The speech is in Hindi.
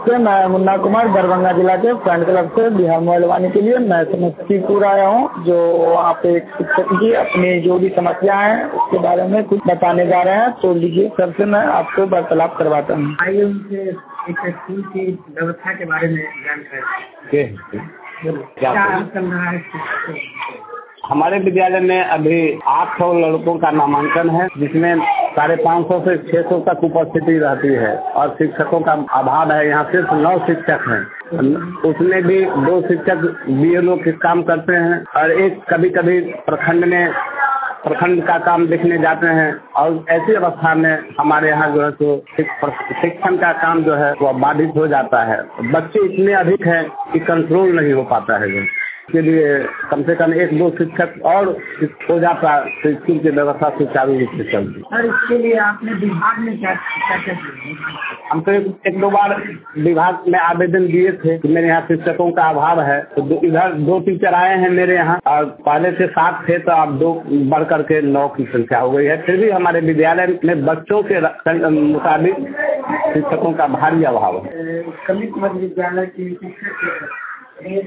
मैं मुन्ना कुमार दरभंगा जिला के फ्रेंड क्लब से बिहार मोबाइल वानी के लिए मैं समस्तीपुर आया हूँ। जो आप एक शिक्षक की अपनी जो भी समस्या है उसके बारे में कुछ बताने जा रहे हैं, तो लीजिए सबसे मैं आपको वार्तालाप करवाता हूँ। आइए उनसे एक स्कूल की व्यवस्था के बारे में जानकारी क्या चल रहा है। हमारे विद्यालय में अभी 800 लड़कों का नामांकन है, जिसमें 550 से 600 तक उपस्थिति रहती है और शिक्षकों का अभाव है। यहाँ सिर्फ 9 शिक्षक हैं, उसमें भी 2 शिक्षक बीएलओ के काम करते हैं और एक कभी कभी प्रखंड का काम देखने जाते हैं। और ऐसी अवस्था में हमारे यहाँ जो है तो शिक्षण का काम जो है वो बाधित हो जाता है। बच्चे इतने अधिक हैं कि कंट्रोल नहीं हो पाता है। के लिए कम से कम 1-2 शिक्षक और हो जाता तो स्कूल की व्यवस्था सुचारू रूप से चलती। और इसके लिए आपने विभाग में क्या किया? हम तो 1-2 बार विभाग में आवेदन दिए थे कि मेरे यहाँ शिक्षकों का अभाव है, तो इधर 2 टीचर आए हैं मेरे यहाँ और पहले से 7 थे, तो अब 2 बढ़ करके 9 की संख्या हो गई है। फिर भी हमारे विद्यालय में बच्चों के मुताबिक शिक्षकों का भारी अभाव है। कमित मध्य विद्यालय के शिक्षक